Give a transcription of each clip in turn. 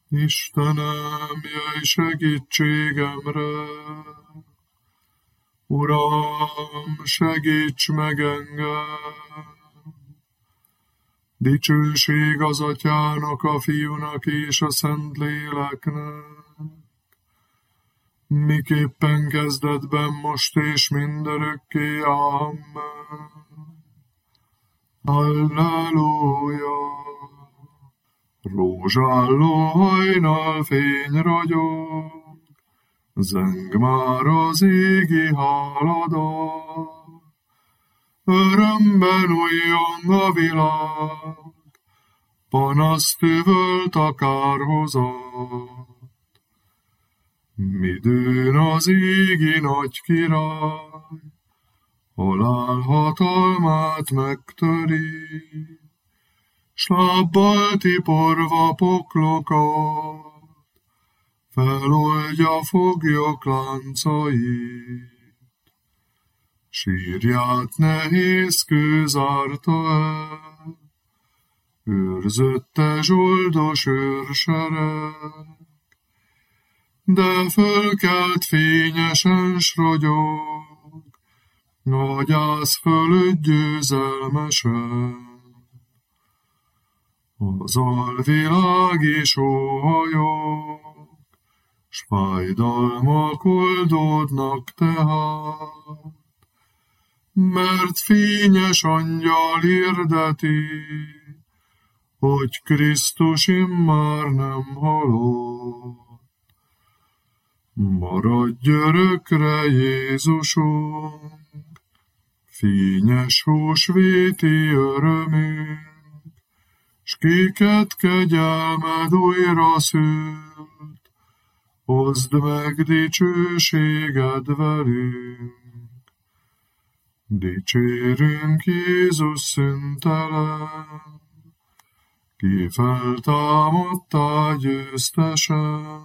Istenem, jöjj segítségemre! Uram, segíts meg engem! Dicsőség az Atyának, a Fiúnak és a Szentléleknek, miképpen kezdetben, most és mindörökké. Amen. Halleluja! Rózsálló hajnal fény ragyog, zeng már az égi háladat. Örömben újjon a világ, panaszt üvölt a kárhozat. Midőn az égi nagy király, halál hatalmát megtöri, s lábbal tiporva poklokat, feloldja foglyok láncait. Sírját nehéz kő zárta el, őrzötte zsoldos őrsereg, de fölkelt fényesen s ragyog, a gyász fölött győzelmesen. Az alvilág is óhajog, s fájdalmak oldódnak tehát, mert fényes angyal hirdeti, hogy Krisztus immár nem halott. Maradj örökre, Jézusunk, fényes húsvéti örömünk, s kiket kegyelmed újra szült, hozd meg dicsőséged velünk. Dicsérünk Jézus szüntelen, ki feltámadtál győztesen,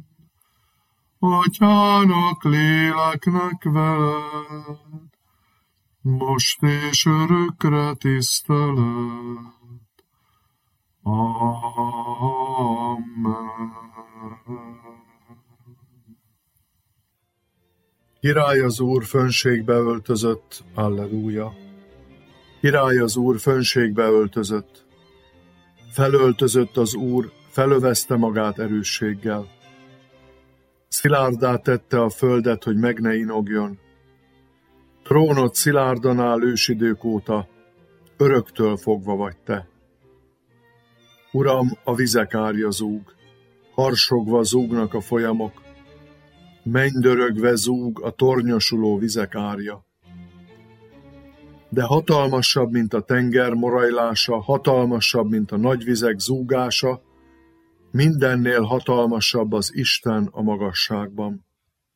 Atyának, léleknek veled, most és örökre tisztelet. Amen. Király az Úr, fönségbe öltözött, alleluja! Király az Úr, fönségbe öltözött. Felöltözött az Úr, felövezte magát erősséggel. Szilárdá tette a földet, hogy meg ne inogjon. Trónod szilárdan áll ősidők óta, öröktől fogva vagy te. Uram, a vizek árja zúg, harsogva zúgnak a folyamok, mennydörögve zúg a tornyosuló vizek árja. De hatalmasabb, mint a tenger morajlása, hatalmasabb, mint a nagy vizek zúgása, mindennél hatalmasabb az Isten a magasságban.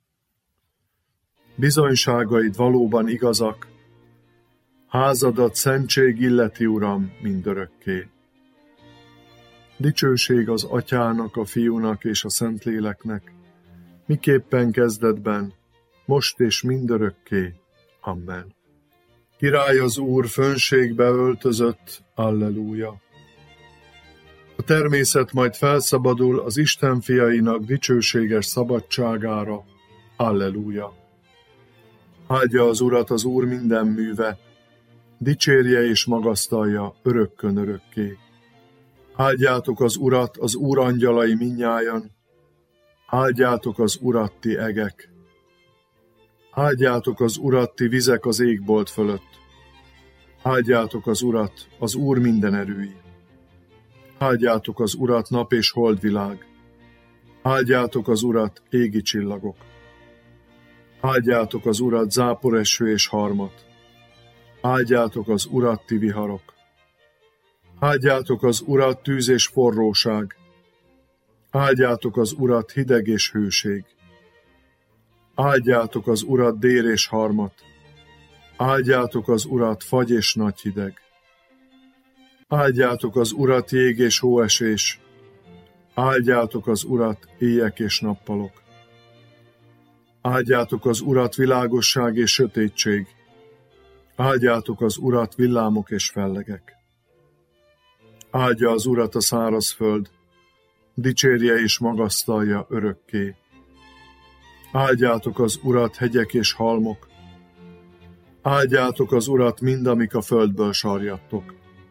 Bizonyságaid valóban igazak, házadat szentség illeti, Uram, mindörökké. Dicsőség az Atyának, a Fiúnak és a Szentléleknek, miképpen kezdetben, most és mindörökké. Amen. Király az Úr, fönségbe öltözött, alleluja! A természet majd felszabadul az Isten fiainak dicsőséges szabadságára, alleluja! Áldja az Urat az Úr minden műve, dicsérje és magasztalja örökkön örökké. Áldjátok az Urat, az Úr angyalai mindnyájan, áldjátok az Urat, ti egek. Áldjátok az Urat, ti vizek az égbolt fölött. Áldjátok az Urat, az Úr minden erői. Áldjátok az Urat, nap és holdvilág. Áldjátok az Urat, égi csillagok. Áldjátok az Urat, záporeső és harmat. Áldjátok az Urat, ti viharok. Áldjátok az Urat, tűz és forróság. Áldjátok az Urat, hideg és hőség. Áldjátok az Urat, dél és harmat. Áldjátok az Urat, fagy és nagy hideg. Áldjátok az Urat, jég és hóesés. Áldjátok az Urat, éjek és nappalok. Áldjátok az Urat, világosság és sötétség. Áldjátok az Urat, villámok és fellegek. Áldja az Urat a szárazföld, dicsérje és magasztalja örökké. Áldjátok az Urat, hegyek és halmok, áldjátok az Urat, mind, amik a földből sarjadtok.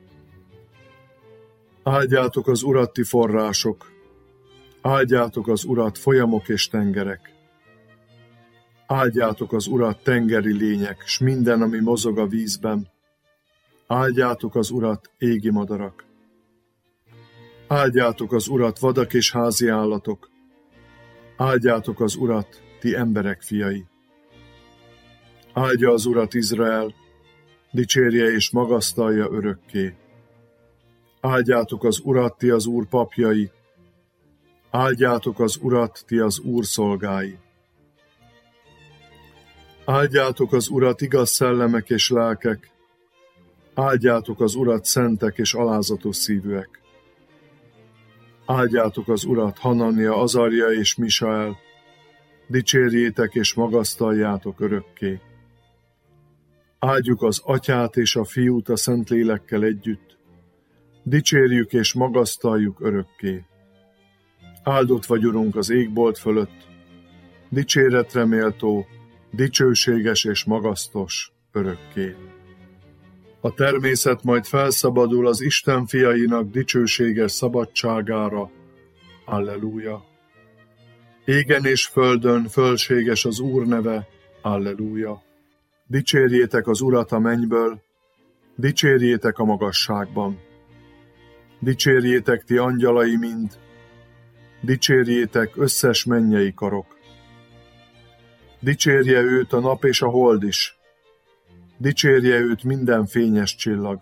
Áldjátok az Urat, ti források, áldjátok az Urat, folyamok és tengerek. Áldjátok az Urat, tengeri lények, s minden, ami mozog a vízben. Áldjátok az Urat, égi madarak. Áldjátok az Urat, vadak és házi állatok. Áldjátok az Urat, ti emberek fiai. Áldja az Urat Izrael, dicsérje és magasztalja örökké. Áldjátok az Urat, ti az Úr papjai. Áldjátok az Urat, ti az Úr szolgái. Áldjátok az Urat, igaz szellemek és lelkek. Áldjátok az Urat, szentek és alázatos szívűek. Áldjátok az Urat, Hanania, Azarja és Misael. Dicsérjétek és magasztaljátok örökké. Áldjuk az Atyát és a Fiút a Szentlélekkel együtt. Dicsérjük és magasztaljuk örökké. Áldott vagy, Urunk, az égbolt fölött, dicséretre méltó, dicsőséges és magasztos örökké. A természet majd felszabadul az Isten fiainak dicsőséges szabadságára. Alleluja! Égen és földön fölséges az Úr neve. Alleluja! Dicsérjétek az Urat a mennyből, dicsérjétek a magasságban. Dicsérjétek ti angyalai mind, dicsérjétek összes mennyei karok. Dicsérje őt a nap és a hold is, dicsérje őt minden fényes csillag.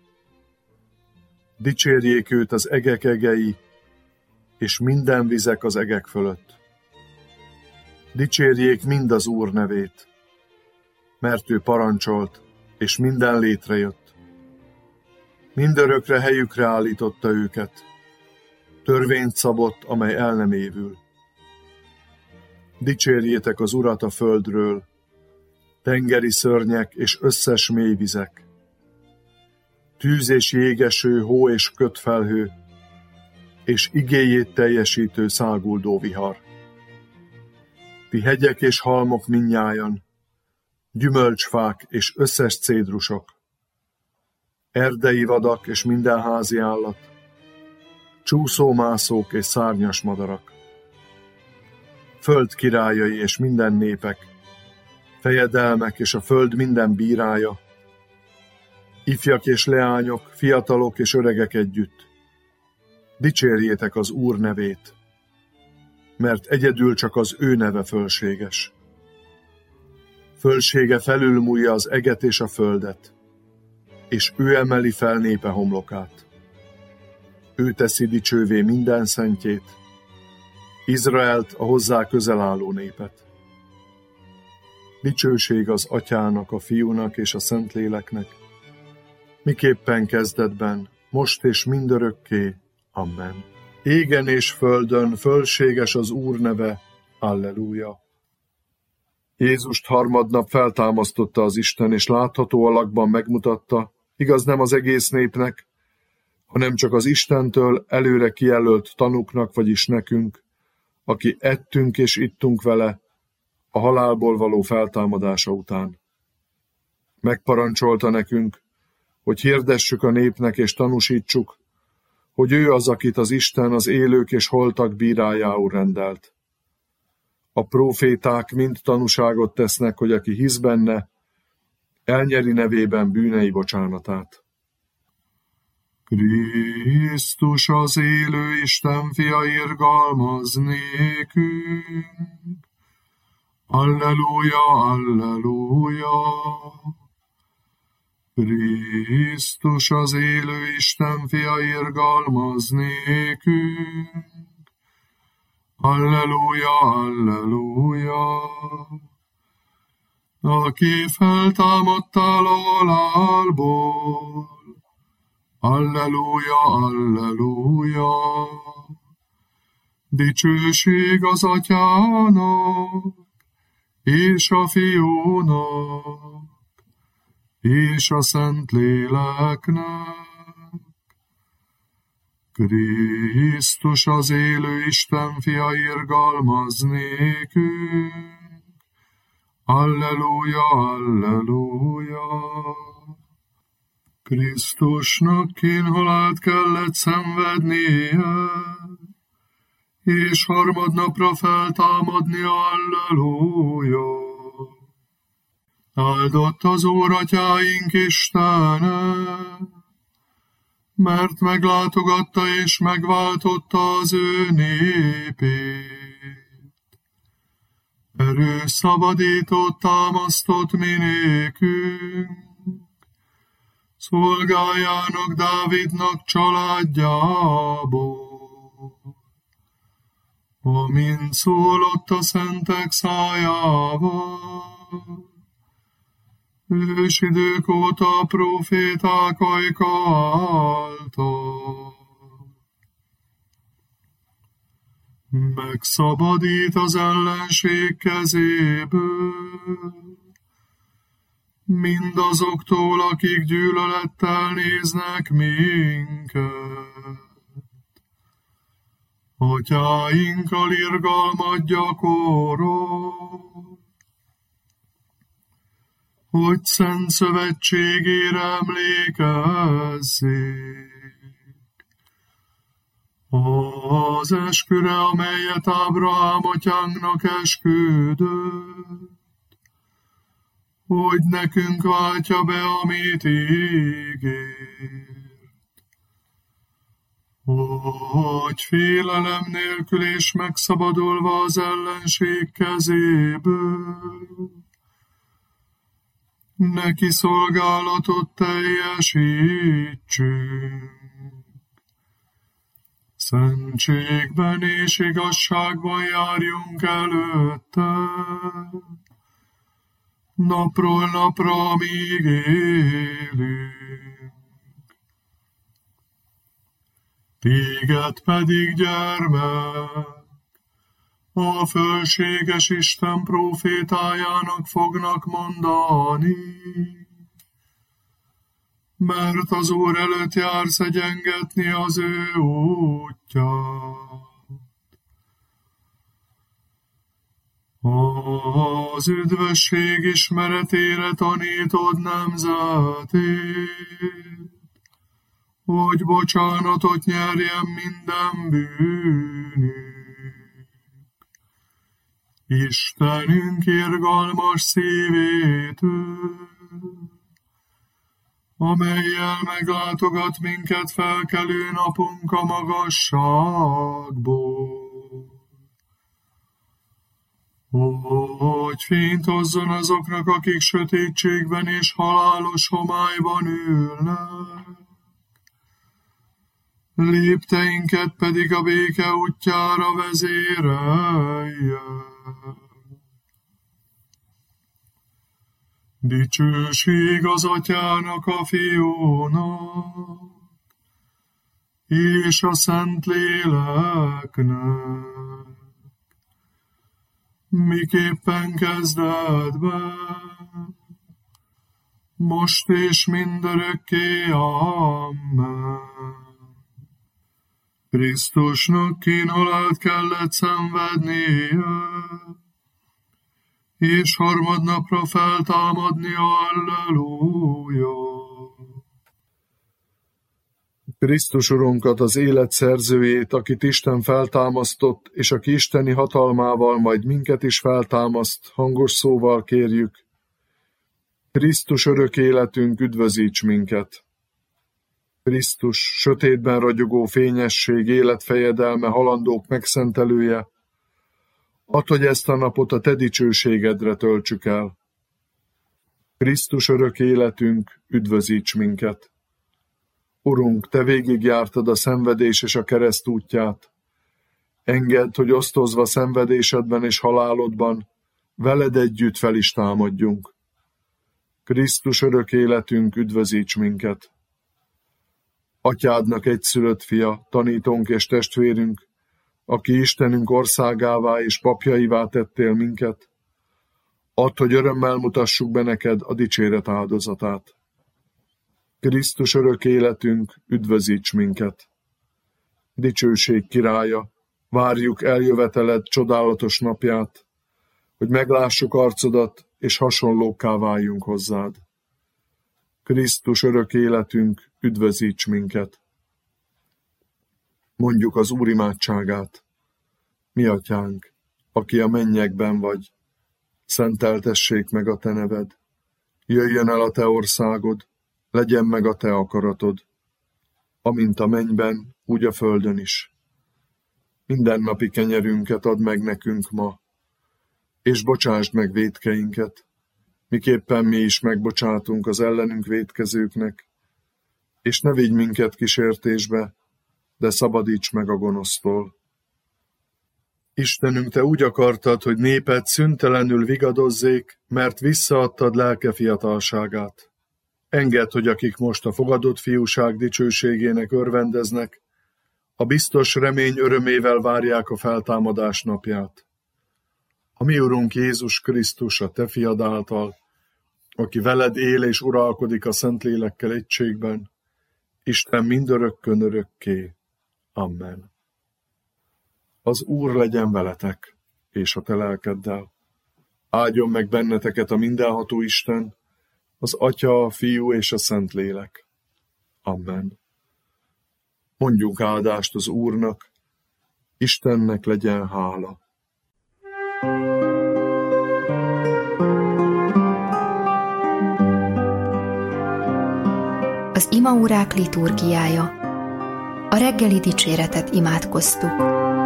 Dicsérjék őt az egek egei, és minden vizek az egek fölött. Dicsérjék mind az Úr nevét, mert ő parancsolt, és minden létrejött. Mindörökre helyükre állította őket, törvényt szabott, amely el nem évül. Dicsérjétek az Urat a földről, tengeri szörnyek és összes mélyvizek. Tűz és jégeső, hó és kötfelhő, és igéjét teljesítő száguldó vihar. Ti hegyek és halmok mindnyájan, gyümölcsfák és összes cédrusok, erdei vadak és minden házi állat, csúszómászók és szárnyas madarak, föld királyai és minden népek, fejedelmek és a föld minden bírája, ifjak és leányok, fiatalok és öregek együtt. Dicsérjétek az Úr nevét, mert egyedül csak az ő neve fölséges. Fölsége felülmúlja az eget és a földet, és ő emeli fel népe homlokát. Ő teszi dicsővé minden szentjét, Izraelt, a hozzá közel álló népet. Dicsőség az Atyának, a Fiúnak és a Szentléleknek, miképpen kezdetben, most és mindörökké. Amen. Égen és földön fölséges az Úr neve. Alleluja. Jézust harmadnap feltámasztotta az Isten, és látható alakban megmutatta, igaz nem az egész népnek, hanem csak az Istentől előre kijelölt tanúknak, vagyis nekünk, aki ettünk és ittunk vele a halálból való feltámadása után. Megparancsolta nekünk, hogy hirdessük a népnek és tanúsítsuk, hogy ő az, akit az Isten az élők és holtak bírájául rendelt. A próféták mind tanúságot tesznek, hogy aki hisz benne, elnyeri nevében bűnei bocsánatát. Krisztus az élő Isten fia, irgalmaz nékünk. Alleluja, alleluja. Krisztus az élő Isten fia, irgalmaz nékünk. Alleluja, alleluja. Aki feltámadtál a halálból. Alleluja, alleluja. Dicsőség az Atyának, és a Fiúnak, és a Szentléleknek. Krisztus az élő Isten fia, irgalmaz nékünk. Alleluja, alleluja. Krisztusnak kínhalált kellett szenvednie, és harmadnapra feltámadnia, alleluja. Áldott az Úratyáink Istene, mert meglátogatta és megváltotta az ő népét. Erős szabadított, támasztott mi nékünk, szolgájának, Dávidnak családjából. Amint szólott a szentek szájával, ősidők óta a próféták ajka által. Megszabadít az ellenség kezéből, mindazoktól, akik gyűlölettel néznek minket. Atyáinkkal irgalmat gyakorol, hogy szent szövetségére emlékezzék. Az esküre, amelyet Ábrahám atyánknak esküdött, hogy nekünk váltja be, amit ígért. Hogy félelem nélkül és megszabadulva az ellenség kezéből, neki szolgálatot teljesítsünk. Szentségben és igazságban járjunk előtte, napról napra, amíg élünk. Téged pedig, gyermek, a fölséges Isten prófétájának fognak mondani, mert az Úr előtt jársz egyengetni az ő útját. Az üdvösség ismeretére tanítod nemzetét, hogy bocsánatot nyerjen minden bűnük. Istenünk irgalmas szívétől, amellyel meglátogat minket felkelő napunk a magasságból. Hogy fényt hozzon azoknak, akik sötétségben és halálos homályban ülnek, lépteinket pedig a béke útjára vezérelje. Dicsőség az Atyának, a Fiúnak, és a Szentléleknek, miképpen kezdetben, most és mindörökké, amen. Krisztusnak kínhalált kellett szenvednie, és harmadnapra feltámadnia, alleluja. Krisztus Urunkat, az élet szerzőjét, akit Isten feltámasztott, és aki isteni hatalmával majd minket is feltámaszt, hangos szóval kérjük. Krisztus örök életünk, üdvözíts minket! Krisztus, sötétben ragyogó fényesség, életfejedelme, halandók megszentelője, add, hogy ezt a napot a te dicsőségedre töltsük el. Krisztus örök életünk, üdvözíts minket! Urunk, te végigjártad a szenvedés és a kereszt útját. Engedd, hogy osztozva szenvedésedben és halálodban, veled együtt fel is támadjunk. Krisztus örök életünk, üdvözíts minket! Atyádnak egyszülött fia, tanítónk és testvérünk, aki Istenünk országává és papjaivá tettél minket, add, hogy örömmel mutassuk be neked a dicséret áldozatát. Krisztus örök életünk, üdvözíts minket! Dicsőség királya, várjuk eljöveteled csodálatos napját, hogy meglássuk arcodat, és hasonlókká váljunk hozzád. Krisztus örök életünk, üdvözíts minket! Mondjuk az Úr imádságát. Mi atyánk, aki a mennyekben vagy, szenteltessék meg a te neved. Jöjjön el a te országod, legyen meg a te akaratod, amint a mennyben, úgy a földön is. Mindennapi kenyerünket add meg nekünk ma, és bocsásd meg vétkeinket, miképpen mi is megbocsátunk az ellenünk vétkezőknek, és ne vigy minket kísértésbe, de szabadíts meg a gonosztól. Istenünk, te úgy akartad, hogy néped szüntelenül vigadozzék, mert visszaadtad lelke fiatalságát. Engedd, hogy akik most a fogadott fiúság dicsőségének örvendeznek, a biztos remény örömével várják a feltámadás napját. A mi Urunk Jézus Krisztus, a te fiad által, aki veled él és uralkodik a Szentlélekkel egységben, Isten mindörökkön örökké. Amen. Az Úr legyen veletek, és a te lelkeddel. Áldjon meg benneteket a mindenható Isten, az Atya, a Fiú és a Szentlélek. Amen. Mondjunk áldást az Úrnak, Istennek legyen hála. Az imaórák liturgiája. A reggeli dicséretet imádkoztuk.